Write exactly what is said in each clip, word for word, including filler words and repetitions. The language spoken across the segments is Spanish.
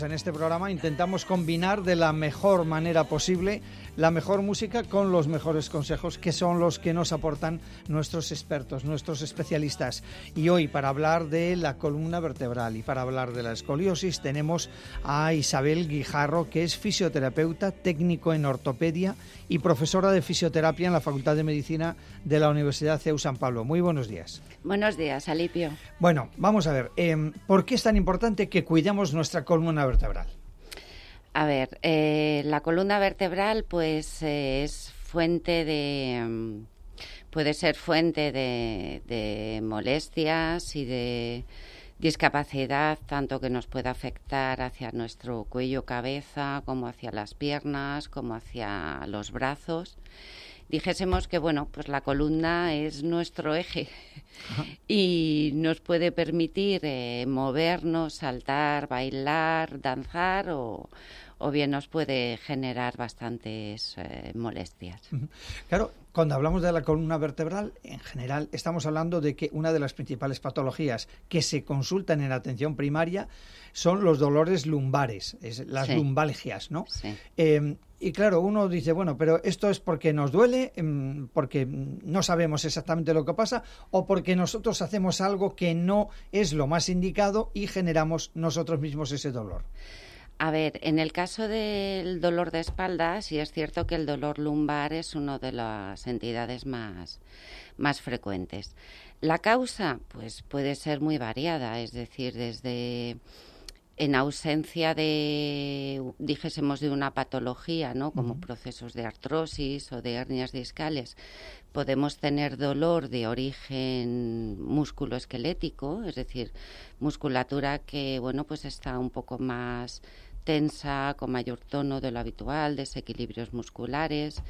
En este programa intentamos combinar de la mejor manera posible la mejor música con los mejores consejos, que son los que nos aportan nuestros expertos, nuestros especialistas. Y hoy, para hablar de la columna vertebral y para hablar de la escoliosis, tenemos a Isabel Guijarro, que es fisioterapeuta, técnico en ortopedia y profesora de fisioterapia en la Facultad de Medicina de la Universidad C E U San Pablo. Muy buenos días. Buenos días, Alipio. Bueno, vamos a ver, eh, ¿por qué es tan importante que cuidemos nuestra columna vertebral? A ver, eh, la columna vertebral pues eh, es fuente de... puede ser fuente de, de molestias y de discapacidad, tanto que nos puede afectar hacia nuestro cuello-cabeza, como hacia las piernas, como hacia los brazos. Dijésemos que, bueno, pues la columna es nuestro eje. Ajá. Y nos puede permitir eh, movernos, saltar, bailar, danzar o, o bien nos puede generar bastantes eh, molestias. Claro, cuando hablamos de la columna vertebral, en general estamos hablando de que una de las principales patologías que se consultan en atención primaria son los dolores lumbares, es, las sí. lumbalgias, ¿no? Sí. Eh, Y claro, uno dice, bueno, pero esto es porque nos duele, porque no sabemos exactamente lo que pasa o porque nosotros hacemos algo que no es lo más indicado y generamos nosotros mismos ese dolor. A ver, en el caso del dolor de espalda, sí es cierto que el dolor lumbar es una de las entidades más, más frecuentes. La causa, pues puede ser muy variada, es decir, desde... en ausencia de, dijésemos, de una patología, ¿no? Como uh-huh. procesos de artrosis o de hernias discales, podemos tener dolor de origen musculoesquelético, es decir, musculatura que, bueno, pues está un poco más tensa, con mayor tono de lo habitual, desequilibrios musculares,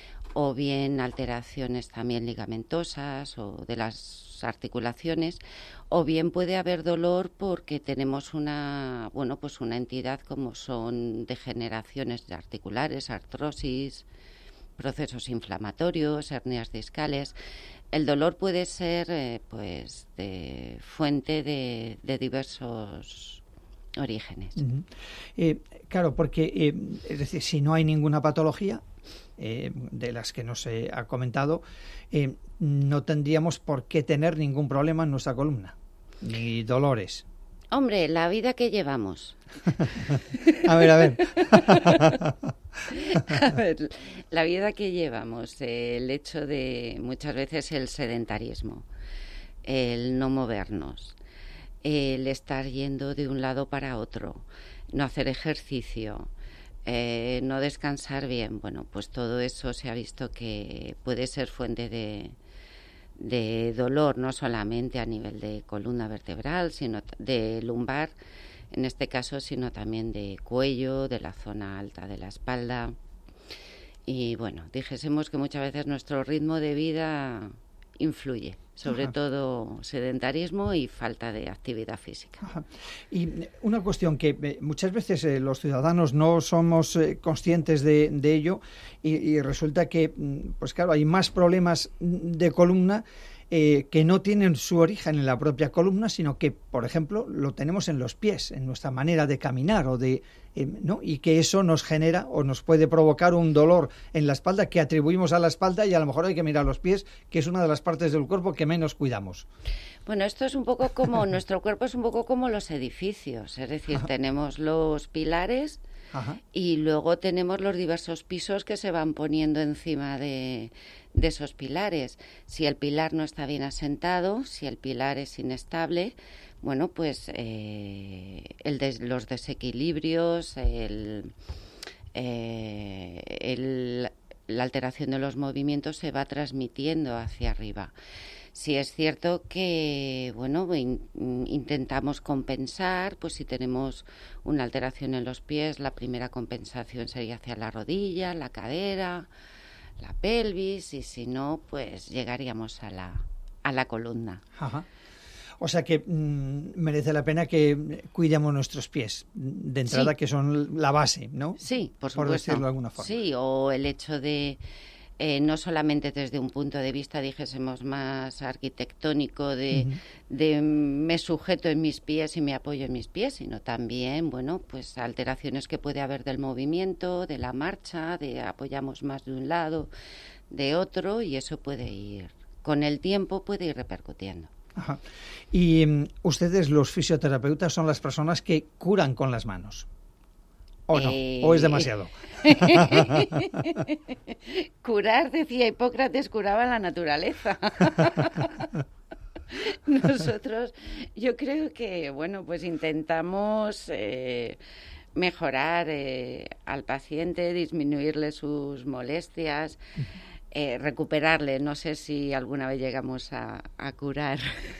o bien alteraciones también ligamentosas o de las articulaciones, o bien puede haber dolor porque tenemos una, bueno, pues una entidad como son degeneraciones articulares, artrosis, procesos inflamatorios, hernias discales. El dolor puede ser eh, pues de fuente de, de diversos orígenes. Uh-huh. Eh, claro, porque eh, es decir, si no hay ninguna patología eh, de las que nos eh, ha comentado, eh, no tendríamos por qué tener ningún problema en nuestra columna, ni dolores. Hombre, la vida que llevamos. a ver, a ver. A ver, la vida que llevamos, eh, el hecho de muchas veces el sedentarismo, el no movernos, el estar yendo de un lado para otro, no hacer ejercicio, eh, no descansar bien, bueno, pues todo eso se ha visto que puede ser fuente de, de dolor, no solamente a nivel de columna vertebral, sino de lumbar, en este caso, sino también de cuello, de la zona alta de la espalda. Y bueno, dijésemos que muchas veces nuestro ritmo de vida influye, sobre Ajá. todo sedentarismo y falta de actividad física. Ajá. Y una cuestión que eh, muchas veces eh, los ciudadanos no somos eh, conscientes de, de ello y, y resulta que, pues claro, hay más problemas de columna Eh, que no tienen su origen en la propia columna, sino que, por ejemplo, lo tenemos en los pies, en nuestra manera de caminar, o de, eh, ¿no? y que eso nos genera o nos puede provocar un dolor en la espalda que atribuimos a la espalda y a lo mejor hay que mirar los pies, que es una de las partes del cuerpo que menos cuidamos. Bueno, esto es un poco como, nuestro cuerpo es un poco como los edificios, es decir, Ajá. tenemos los pilares Ajá. y luego tenemos los diversos pisos que se van poniendo encima de... de esos pilares. Si el pilar no está bien asentado, si el pilar es inestable, bueno, pues eh, el des, los desequilibrios, el, eh, el, la alteración de los movimientos se va transmitiendo hacia arriba. Sí es cierto que, bueno, in, intentamos compensar, pues si tenemos una alteración en los pies, la primera compensación sería hacia la rodilla, la cadera, la pelvis, y si no, pues llegaríamos a la, a la columna. Ajá. O sea que mmm, merece la pena que cuidemos nuestros pies de entrada, sí. que son la base, ¿no? Sí, por supuesto. Por decirlo de alguna forma. Sí, o el hecho de eh, no solamente desde un punto de vista, dijésemos, más arquitectónico de, uh-huh. de me sujeto en mis pies y me apoyo en mis pies, sino también, bueno, pues alteraciones que puede haber del movimiento, de la marcha, de apoyamos más de un lado, de otro, y eso puede ir, con el tiempo puede ir repercutiendo. Ajá. Y um, ustedes, los fisioterapeutas, son las personas que curan con las manos. ¿O no? Eh... ¿O es demasiado? Curar, decía Hipócrates, curaba la naturaleza. Nosotros, yo creo que, bueno, pues intentamos eh, mejorar eh, al paciente, disminuirle sus molestias, eh, recuperarle. No sé si alguna vez llegamos a, a curar,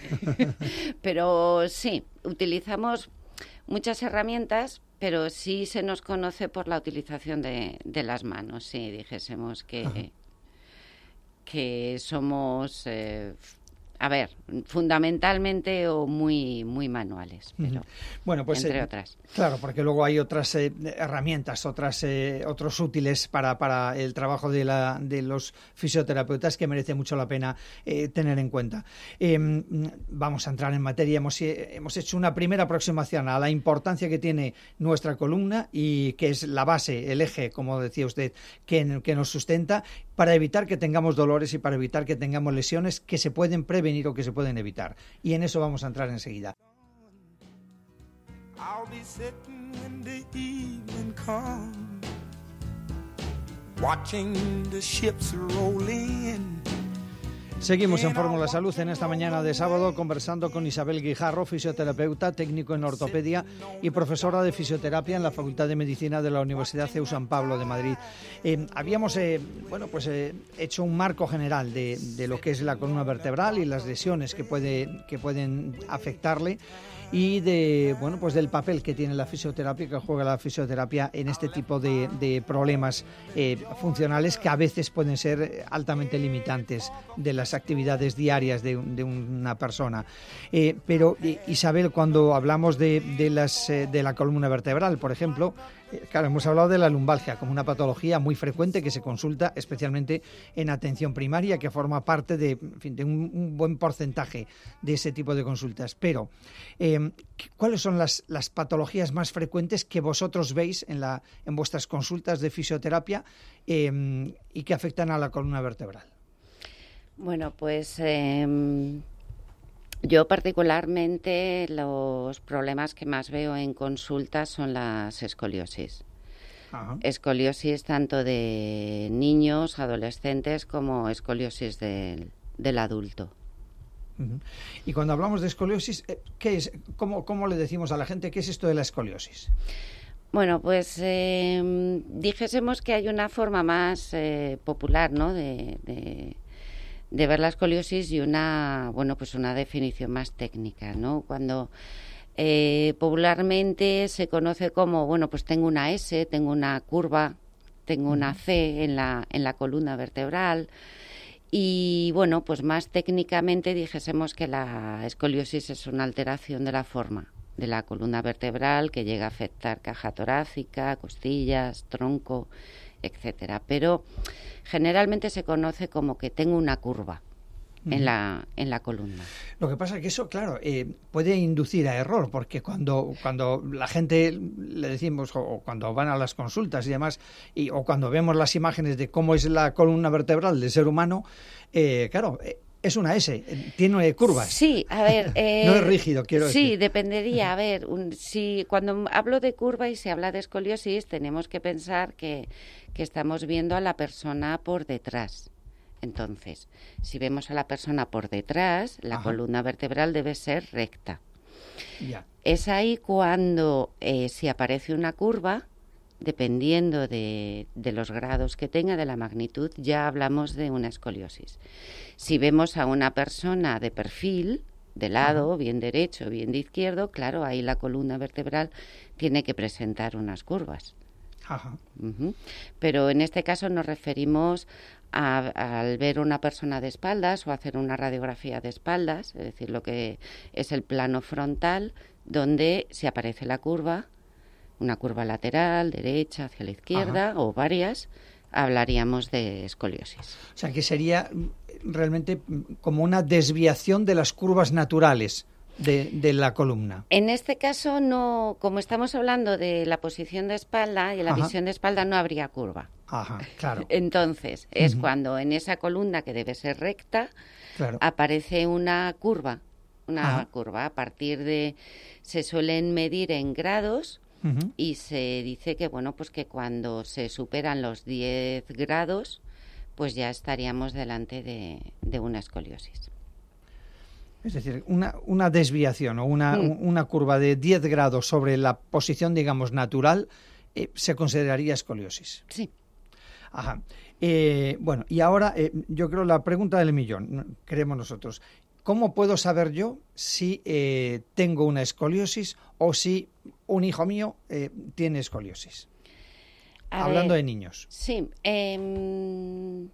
pero sí, utilizamos muchas herramientas, pero sí se nos conoce por la utilización de, de las manos, sí, dijésemos que, que somos, eh, a ver, fundamentalmente o muy muy manuales, pero uh-huh. bueno, pues, entre eh, otras. Claro, porque luego hay otras eh, herramientas, otras eh, otros útiles para, para el trabajo de, la, de los fisioterapeutas que merece mucho la pena eh, tener en cuenta. Eh, vamos a entrar en materia. Hemos, eh, hemos hecho una primera aproximación a la importancia que tiene nuestra columna y que es la base, el eje, como decía usted, que, que nos sustenta para evitar que tengamos dolores y para evitar que tengamos lesiones que se pueden prevenir o que se pueden evitar. Y en eso vamos a entrar enseguida. I'll be sitting when the evening comes, watching the ships roll in. Seguimos en Fórmula Salud en esta mañana de sábado conversando con Isabel Guijarro, fisioterapeuta, técnico en ortopedia y profesora de fisioterapia en la Facultad de Medicina de la Universidad C E U San Pablo de Madrid. Eh, habíamos eh, bueno, pues, eh, hecho un marco general de, de lo que es la columna vertebral y las lesiones que, puede, que pueden afectarle y de bueno pues del papel que tiene la fisioterapia, que juega la fisioterapia en este tipo de, de problemas eh, funcionales que a veces pueden ser altamente limitantes de las actividades diarias de, de una persona. Eh, pero Isabel, cuando hablamos de, de, las, eh, de la columna vertebral, por ejemplo, eh, claro, hemos hablado de la lumbalgia como una patología muy frecuente que se consulta especialmente en atención primaria, que forma parte de, en fin, de un, un buen porcentaje de ese tipo de consultas. Pero eh, ¿cuáles son las, las patologías más frecuentes que vosotros veis en, la, en vuestras consultas de fisioterapia eh, y que afectan a la columna vertebral? Bueno, pues eh, yo particularmente los problemas que más veo en consultas son las escoliosis. Ajá. Escoliosis tanto de niños, adolescentes, como escoliosis del, del adulto. Uh-huh. Y cuando hablamos de escoliosis, ¿qué es? ¿Cómo, cómo le decimos a la gente qué es esto de la escoliosis? Bueno, pues eh, dijésemos que hay una forma más eh, popular, ¿no?, de, de, de ver la escoliosis y una, bueno, pues una definición más técnica, ¿no? Cuando eh, popularmente se conoce como, bueno, pues tengo una S, tengo una curva, tengo una C en la en la columna vertebral. Y bueno, pues más técnicamente dijésemos que la escoliosis es una alteración de la forma de la columna vertebral que llega a afectar caja torácica, costillas, tronco, etcétera. Pero generalmente se conoce como que tengo una curva uh-huh. en la en la columna. Lo que pasa es que eso, claro, eh, puede inducir a error, porque cuando cuando la gente le decimos, o, o cuando van a las consultas y demás, y, o cuando vemos las imágenes de cómo es la columna vertebral del ser humano, eh, claro, eh, es una S, tiene curvas. Sí, a ver... Eh, no es rígido, quiero sí, decir. Sí, dependería. A ver, un, si cuando hablo de curva y se habla de escoliosis, tenemos que pensar que, que estamos viendo a la persona por detrás. Entonces, si vemos a la persona por detrás, la Ajá. columna vertebral debe ser recta. Ya. Es ahí cuando, eh, si aparece una curva, dependiendo de, de los grados que tenga, de la magnitud, ya hablamos de una escoliosis. Si vemos a una persona de perfil, de lado, Ajá. bien derecho, bien de izquierdo, claro, ahí la columna vertebral tiene que presentar unas curvas. Ajá. Uh-huh. Pero en este caso nos referimos a, al ver una persona de espaldas o hacer una radiografía de espaldas, es decir, lo que es el plano frontal, donde se aparece la curva, una curva lateral, derecha, hacia la izquierda, Ajá. o varias, hablaríamos de escoliosis. O sea, que sería realmente como una desviación de las curvas naturales de, de la columna. En este caso, no, como estamos hablando de la posición de espalda y la Ajá. visión de espalda, no habría curva. Ajá, claro. Entonces, es Ujú. cuando en esa columna que debe ser recta, claro. aparece una curva. Una Ajá. curva a partir de... Se suelen medir en grados uh-huh. y se dice que, bueno, pues que cuando se superan los diez grados, pues ya estaríamos delante de, de una escoliosis. Es decir, una, una desviación o una, mm. una curva de diez grados sobre la posición, digamos, natural, eh, se consideraría escoliosis. Sí. Ajá. Eh, bueno, y ahora eh, yo creo la pregunta del millón, creemos nosotros. ¿Cómo puedo saber yo si eh, tengo una escoliosis o si un hijo mío eh, tiene escoliosis? A Hablando ver, de niños. Sí. Eh, en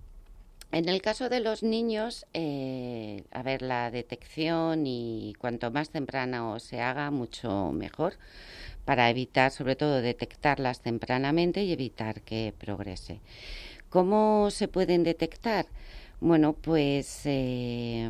el caso de los niños, eh, a ver, la detección y cuanto más temprana se haga, mucho mejor, para evitar, sobre todo, detectarlas tempranamente y evitar que progrese. ¿Cómo se pueden detectar? Bueno, pues eh,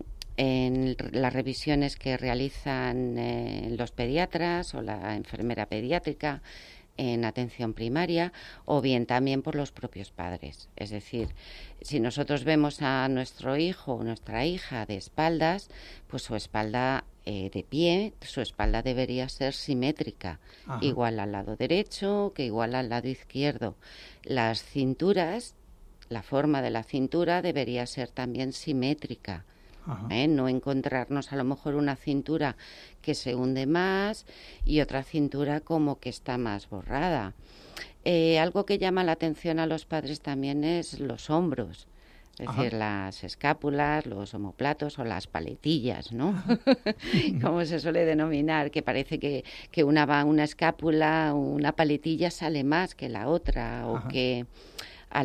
en las revisiones que realizan eh, los pediatras o la enfermera pediátrica en atención primaria, o bien también por los propios padres. Es decir, si nosotros vemos a nuestro hijo o nuestra hija de espaldas, pues su espalda eh, de pie, su espalda debería ser simétrica, Ajá. igual al lado derecho que igual al lado izquierdo. Las cinturas, la forma de la cintura debería ser también simétrica. ¿eh? No encontrarnos a lo mejor una cintura que se hunde más y otra cintura como que está más borrada. Eh, algo que llama la atención a los padres también es los hombros, es Ajá. decir, las escápulas, los omóplatos o las paletillas, ¿no? Como se suele denominar, que parece que, que una, una escápula, una paletilla sale más que la otra, Ajá. o que al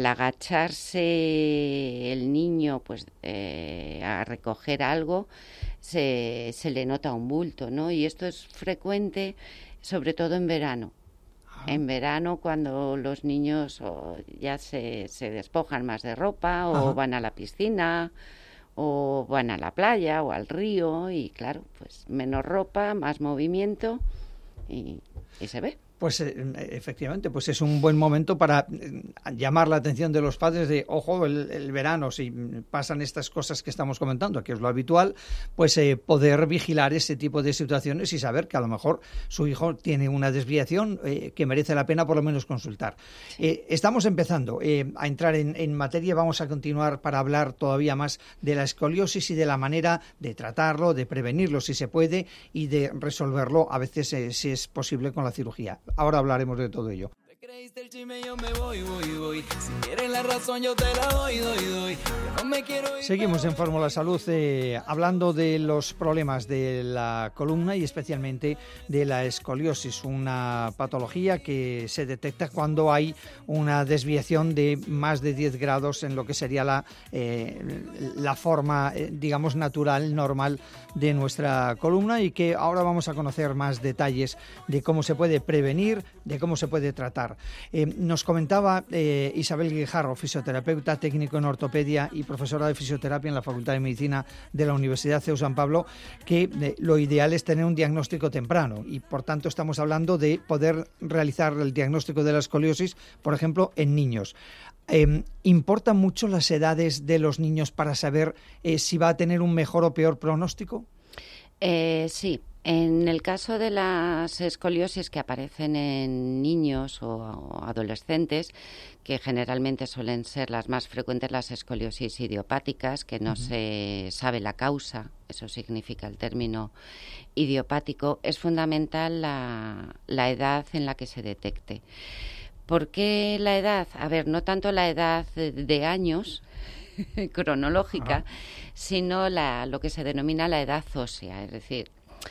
agacharse el niño pues eh, a recoger algo se, se le nota un bulto, ¿no? Y esto es frecuente sobre todo en verano. Ajá. En verano cuando los niños oh, ya se, se despojan más de ropa o Ajá. van a la piscina o van a la playa o al río y claro, pues menos ropa, más movimiento y, y se ve. Pues eh, efectivamente, pues es un buen momento para eh, llamar la atención de los padres de, ojo, el, el verano, si pasan estas cosas que estamos comentando, que es lo habitual, pues eh, poder vigilar ese tipo de situaciones y saber que a lo mejor su hijo tiene una desviación eh, que merece la pena por lo menos consultar. Eh, estamos empezando eh, a entrar en, en materia, vamos a continuar para hablar todavía más de la escoliosis y de la manera de tratarlo, de prevenirlo si se puede y de resolverlo a veces eh, si es posible con la cirugía. Ahora hablaremos de todo ello. Creíste el chisme, yo me voy, voy, voy. Si quieres la razón, yo te la doy, doy, doy. Yo no me quiero ir. Seguimos en Fórmula Salud eh, hablando de los problemas de la columna y especialmente de la escoliosis, una patología que se detecta cuando hay una desviación de más de diez grados en lo que sería la, eh, la forma, eh, digamos, natural, normal de nuestra columna y que ahora vamos a conocer más detalles de cómo se puede prevenir, de cómo se puede tratar. Eh, nos comentaba eh, Isabel Guijarro, fisioterapeuta, técnico en ortopedia y profesora de fisioterapia en la Facultad de Medicina de la Universidad C E U San Pablo, que eh, lo ideal es tener un diagnóstico temprano y por tanto estamos hablando de poder realizar el diagnóstico de la escoliosis, por ejemplo, en niños. Eh, ¿Importan mucho las edades de los niños para saber eh, si va a tener un mejor o peor pronóstico? Eh, sí. En el caso de las escoliosis que aparecen en niños o adolescentes, que generalmente suelen ser las más frecuentes las escoliosis idiopáticas, que no uh-huh. se sabe la causa, eso significa el término idiopático, es fundamental la, la edad en la que se detecte. ¿Por qué la edad? A ver, no tanto la edad de, de años cronológica, uh-huh. sino la, lo que se denomina la edad ósea, es decir,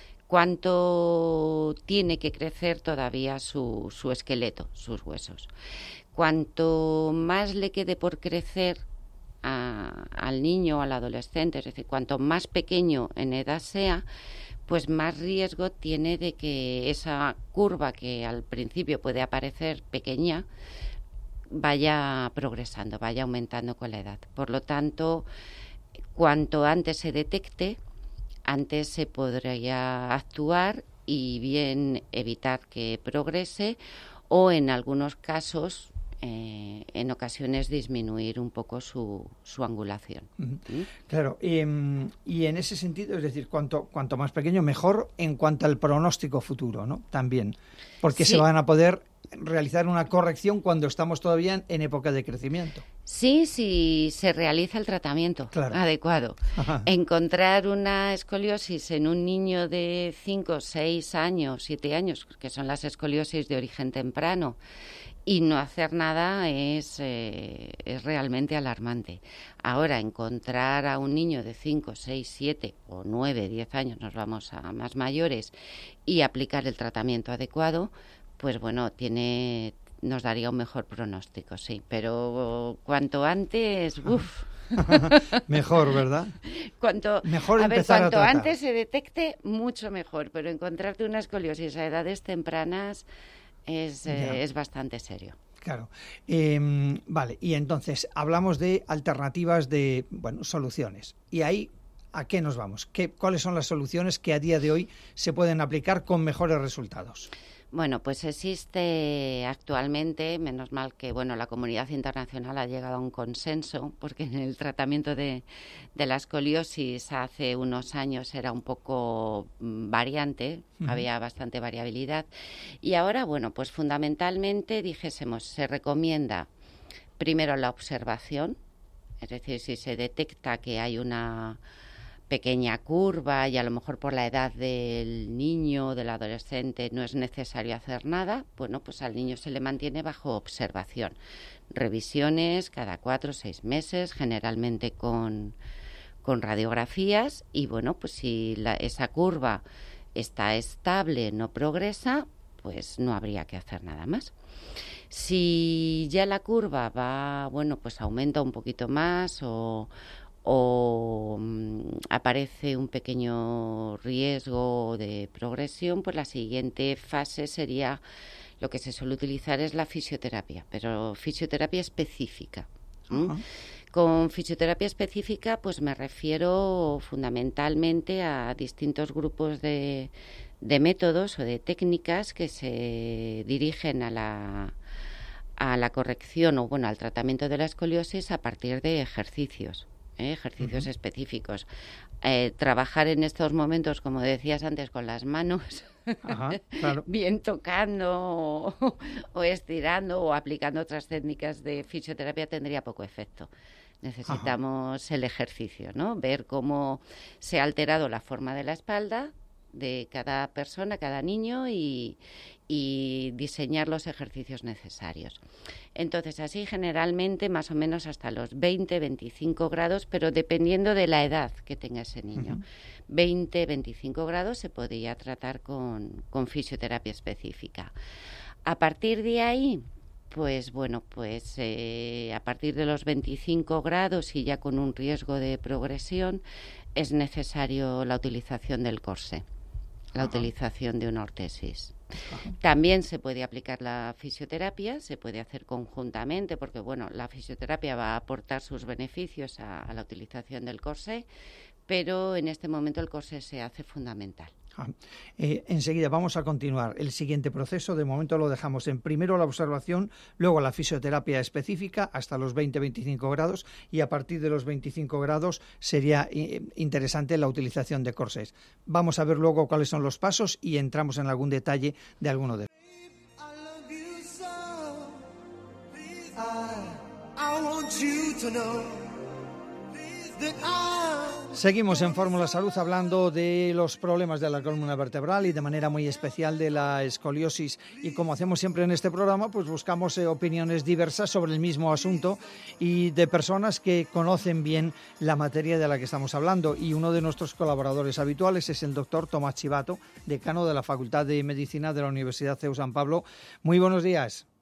cuánto tiene que crecer todavía su, su esqueleto, sus huesos. Cuanto más le quede por crecer a, al niño o al adolescente, es decir, cuanto más pequeño en edad sea, pues más riesgo tiene de que esa curva que al principio puede aparecer pequeña vaya progresando, vaya aumentando con la edad. Por lo tanto, cuanto antes se detecte, antes se podría actuar y bien evitar que progrese, o en algunos casos, eh, en ocasiones, disminuir un poco su, su angulación. ¿Mm? Claro, y, y en ese sentido, es decir, cuanto, cuanto más pequeño, mejor en cuanto al pronóstico futuro, ¿no? También, porque sí. se van a poder realizar una corrección cuando estamos todavía en, en época de crecimiento. Sí, sí, se realiza el tratamiento claro. adecuado. Ajá. Encontrar una escoliosis en un niño de cinco, seis años, siete años, que son las escoliosis de origen temprano, y no hacer nada es, eh, es realmente alarmante. Ahora, encontrar a un niño de cinco, seis, siete o nueve, diez años, nos vamos a más mayores, y aplicar el tratamiento adecuado, pues bueno, tiene... nos daría un mejor pronóstico, sí, pero cuanto antes, uff. Mejor, ¿verdad? Cuanto, mejor a ver, empezar cuanto a antes se detecte, mucho mejor, pero encontrarte una escoliosis a edades tempranas es, eh, es bastante serio. Claro. Eh, vale, y entonces hablamos de alternativas de, bueno, soluciones. Y ahí, ¿a qué nos vamos? ¿Qué, ¿Cuáles son las soluciones que a día de hoy se pueden aplicar con mejores resultados? Bueno, pues existe actualmente, menos mal que bueno, la comunidad internacional ha llegado a un consenso, porque en el tratamiento de, de la escoliosis hace unos años era un poco variante, uh-huh. había bastante variabilidad, y ahora, bueno, pues fundamentalmente, dijésemos, se recomienda primero la observación, es decir, si se detecta que hay una pequeña curva y a lo mejor por la edad del niño o del adolescente no es necesario hacer nada, bueno, pues al niño se le mantiene bajo observación. Revisiones cada cuatro o seis meses, generalmente con, con radiografías, y bueno, pues si la, esa curva está estable, no progresa, pues no habría que hacer nada más. Si ya la curva va, bueno, pues aumenta un poquito más o o um, aparece un pequeño riesgo de progresión, pues la siguiente fase sería, lo que se suele utilizar es la fisioterapia, pero fisioterapia específica. ¿Mm? Con fisioterapia específica, pues me refiero fundamentalmente a distintos grupos de, de métodos o de técnicas que se dirigen a la a la corrección o bueno al tratamiento de la escoliosis a partir de ejercicios. ¿Eh? ejercicios uh-huh. específicos. Eh, trabajar en estos momentos, como decías antes, con las manos, Ajá, claro. bien tocando o, o estirando o aplicando otras técnicas de fisioterapia tendría poco efecto. Necesitamos Ajá. el ejercicio, ¿no? Ver cómo se ha alterado la forma de la espalda de cada persona, cada niño y, y diseñar los ejercicios necesarios. Entonces, así generalmente más o menos hasta los veinte, veinticinco grados, pero dependiendo de la edad que tenga ese niño. Uh-huh. veinte, veinticinco grados se podría tratar con, con fisioterapia específica. A partir de ahí, pues bueno, pues eh, a partir de los veinticinco grados y ya con un riesgo de progresión, es necesario la utilización del corsé. La Ajá. utilización de una ortesis. Ajá. También se puede aplicar la fisioterapia, se puede hacer conjuntamente, porque bueno, la fisioterapia va a aportar sus beneficios a, a la utilización del corsé, pero en este momento el corsé se hace fundamental. Ah, eh, enseguida vamos a continuar el siguiente proceso. De momento lo dejamos en primero la observación, luego la fisioterapia específica hasta los veinte a veinticinco grados y a partir de los veinticinco grados sería eh, interesante la utilización de corsés. Vamos a ver luego cuáles son los pasos y entramos en algún detalle de alguno de ellos. Seguimos en Fórmula Salud hablando de los problemas de la columna vertebral y de manera muy especial de la escoliosis, y como hacemos siempre en este programa, pues buscamos eh, opiniones diversas sobre el mismo asunto y de personas que conocen bien la materia de la que estamos hablando, y uno de nuestros colaboradores habituales es el doctor Tomás Chivato, decano de la Facultad de Medicina de la Universidad C E U San Pablo. Muy buenos días.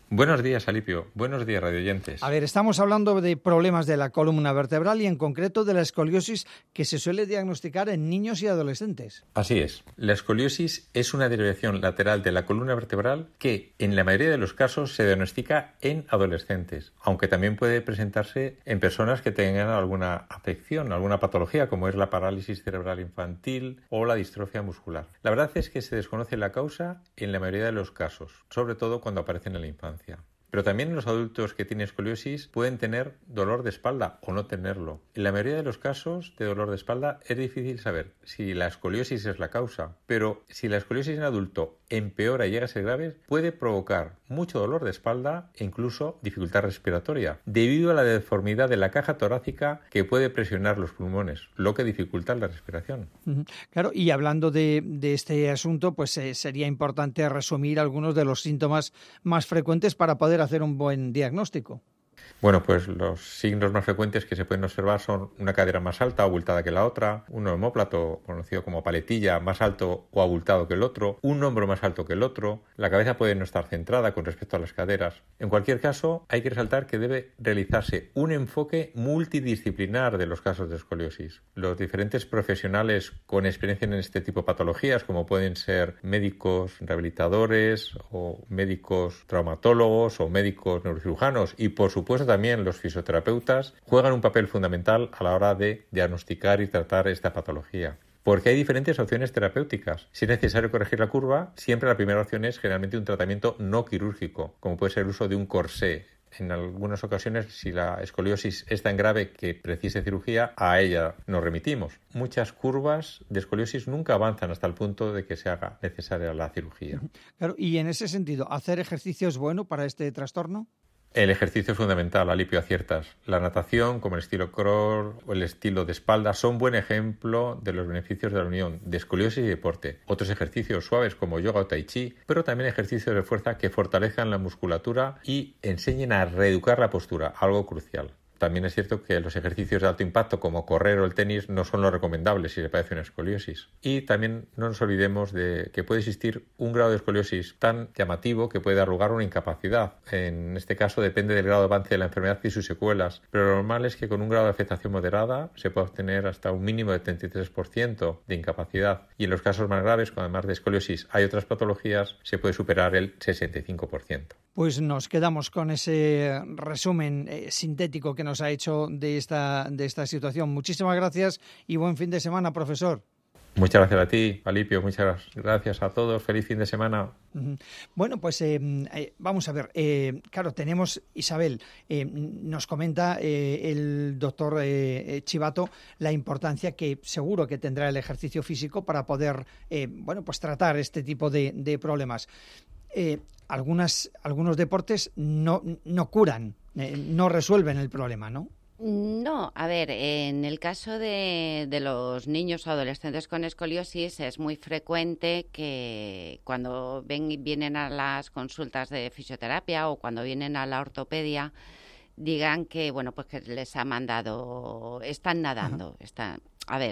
Buenos días, Alipio. Buenos días, radioyentes. A ver, estamos hablando de problemas de la columna vertebral y en concreto de la escoliosis que se suele diagnosticar en niños y adolescentes. Así es. La escoliosis es una derivación lateral de la columna vertebral que, en la mayoría de los casos, se diagnostica en adolescentes, aunque también puede presentarse en personas que tengan alguna afección, alguna patología, como es la parálisis cerebral infantil o la distrofia muscular. La verdad es que se desconoce la causa en la mayoría de los casos, sobre todo cuando aparecen en la infancia. Pero también los adultos que tienen escoliosis pueden tener dolor de espalda o no tenerlo. En la mayoría de los casos de dolor de espalda es difícil saber si la escoliosis es la causa, pero si la escoliosis en adulto empeora y llega a ser grave, puede provocar mucho dolor de espalda e incluso dificultad respiratoria, debido a la deformidad de la caja torácica que puede presionar los pulmones, lo que dificulta la respiración. Claro, y hablando de, de este asunto, pues eh, sería importante resumir algunos de los síntomas más frecuentes para poder hacer un buen diagnóstico. Bueno, pues los signos más frecuentes que se pueden observar son una cadera más alta o abultada que la otra, un omóplato, conocido como paletilla, más alto o abultado que el otro, un hombro más alto que el otro, la cabeza puede no estar centrada con respecto a las caderas. En cualquier caso, hay que resaltar que debe realizarse un enfoque multidisciplinar de los casos de escoliosis. Los diferentes profesionales con experiencia en este tipo de patologías, como pueden ser médicos rehabilitadores o médicos traumatólogos o médicos neurocirujanos y, por supuesto, también los fisioterapeutas juegan un papel fundamental a la hora de diagnosticar y tratar esta patología. Porque hay diferentes opciones terapéuticas. Si es necesario corregir la curva, siempre la primera opción es generalmente un tratamiento no quirúrgico, como puede ser el uso de un corsé. En algunas ocasiones, si la escoliosis es tan grave que precise cirugía, a ella nos remitimos. Muchas curvas de escoliosis nunca avanzan hasta el punto de que se haga necesaria la cirugía. Claro, y en ese sentido, ¿hacer ejercicio es bueno para este trastorno? El ejercicio es fundamental, Alipio, aciertas. La natación, como el estilo crawl o el estilo de espalda, son buen ejemplo de los beneficios de la unión de escoliosis y deporte. Otros ejercicios suaves como yoga o tai chi, pero también ejercicios de fuerza que fortalezcan la musculatura y enseñen a reeducar la postura, algo crucial. También es cierto que los ejercicios de alto impacto como correr o el tenis no son los recomendables si se padece una escoliosis. Y también no nos olvidemos de que puede existir un grado de escoliosis tan llamativo que puede dar lugar a una incapacidad. En este caso depende del grado de avance de la enfermedad y sus secuelas, pero lo normal es que con un grado de afectación moderada se puede obtener hasta un mínimo de treinta y tres por ciento de incapacidad. Y en los casos más graves, cuando además de escoliosis hay otras patologías, se puede superar el sesenta y cinco por ciento. Pues nos quedamos con ese resumen eh, sintético que nos ha hecho de esta, de esta situación. Muchísimas gracias y buen fin de semana, profesor. Muchas gracias a ti, Alipio. Muchas gracias a todos. Feliz fin de semana. Bueno, pues eh, eh, vamos a ver. Eh, claro, tenemos, Isabel, eh, nos comenta eh, el doctor eh, Chivato la importancia que seguro que tendrá el ejercicio físico para poder, eh, bueno, pues tratar este tipo de, de problemas. Eh, algunas, algunos deportes no, no curan, eh, no resuelven el problema, ¿no? No, a ver, en el caso de, de los niños o adolescentes con escoliosis es muy frecuente que cuando ven, vienen a las consultas de fisioterapia o cuando vienen a la ortopedia digan que, bueno, pues que les ha mandado, están nadando, están, a ver,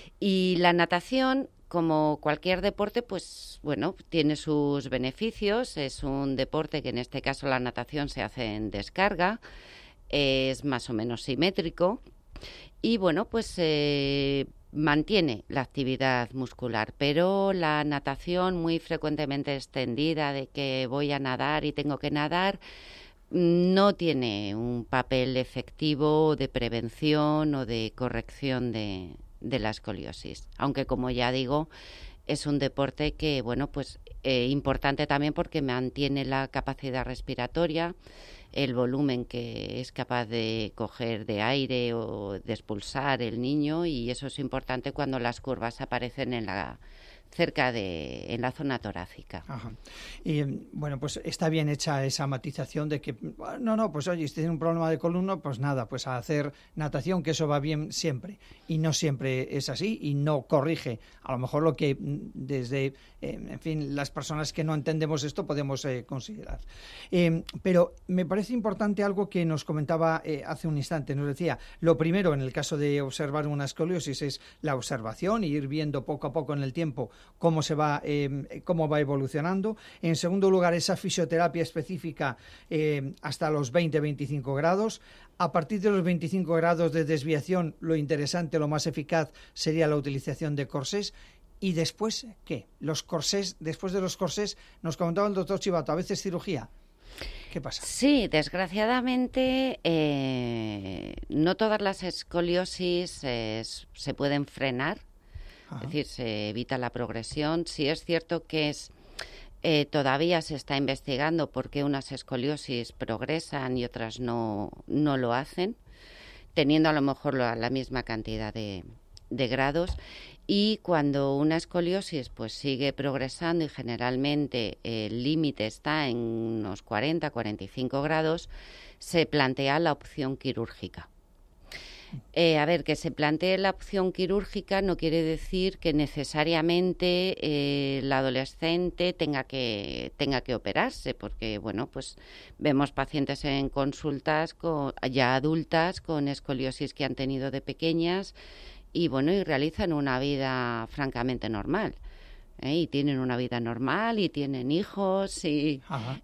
y la natación, como cualquier deporte, pues bueno, tiene sus beneficios. Es un deporte que en este caso la natación se hace en descarga, es más o menos simétrico y bueno, pues eh, mantiene la actividad muscular, pero la natación muy frecuentemente extendida de que voy a nadar y tengo que nadar no tiene un papel efectivo de prevención o de corrección de de la escoliosis, aunque como ya digo es un deporte que bueno pues eh, importante también porque mantiene la capacidad respiratoria, el volumen que es capaz de coger de aire o de expulsar el niño, y eso es importante cuando las curvas aparecen en la cerca de en la zona torácica. Ajá. Y bueno, pues está bien hecha esa matización de que no, no, pues oye, si tiene un problema de columna, pues nada, pues a hacer natación, que eso va bien siempre. Y no siempre es así y no corrige. A lo mejor lo que desde, eh, en fin, las personas que no entendemos esto podemos eh, considerar. Eh, pero me parece importante algo que nos comentaba eh, hace un instante. Nos decía, lo primero en el caso de observar una escoliosis es la observación y ir viendo poco a poco en el tiempo cómo se va, eh, cómo va evolucionando. En segundo lugar, esa fisioterapia específica eh, hasta los veinte a veinticinco grados. A partir de los veinticinco grados de desviación, lo interesante, lo más eficaz sería la utilización de corsés. Y después, ¿qué? Los corsés, después de los corsés, nos comentaba el doctor Chivato, a veces cirugía. ¿Qué pasa? Sí, desgraciadamente eh, no todas las escoliosis eh, se pueden frenar, Ajá. es decir, se evita la progresión. Sí es cierto que es eh, todavía se está investigando por qué unas escoliosis progresan y otras no, no lo hacen, teniendo a lo mejor la, la misma cantidad de, de grados. Y cuando una escoliosis pues sigue progresando y generalmente el límite está en unos cuarenta a cuarenta y cinco grados, se plantea la opción quirúrgica. Eh, a ver, que se plantee la opción quirúrgica no quiere decir que necesariamente eh, el adolescente tenga que tenga que operarse, porque bueno, pues vemos pacientes en consultas con, ya adultas con escoliosis que han tenido de pequeñas y bueno, y realizan una vida francamente normal, ¿eh? Y tienen una vida normal y tienen hijos y,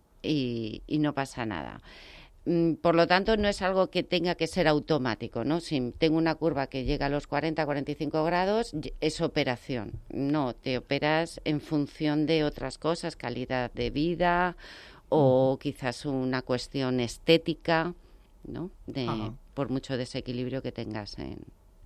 y, y no pasa nada. Por lo tanto, no es algo que tenga que ser automático, ¿no? Si tengo una curva que llega a los cuarenta a cuarenta y cinco grados, es operación. No, te operas en función de otras cosas, calidad de vida o quizás una cuestión estética, ¿no? De, por mucho desequilibrio que tengas en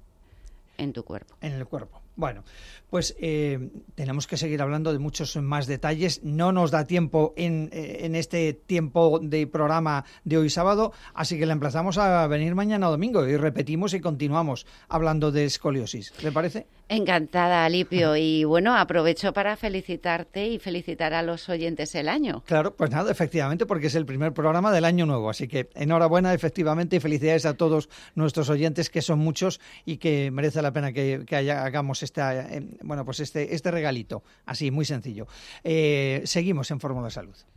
en tu cuerpo. En el cuerpo. Bueno, pues eh, tenemos que seguir hablando de muchos más detalles. No nos da tiempo en, en este tiempo de programa de hoy sábado, así que le emplazamos a venir mañana domingo y repetimos y continuamos hablando de escoliosis. ¿Le parece? Encantada, Alipio. Y bueno, aprovecho para felicitarte y felicitar a los oyentes el año. Claro, pues nada, efectivamente, porque es el primer programa del año nuevo. Así que enhorabuena, efectivamente, y felicidades a todos nuestros oyentes, que son muchos y que merece la pena que, que haya, hagamos esta, eh, bueno, pues este, este regalito, así, muy sencillo. Eh, seguimos en Fórmula Salud.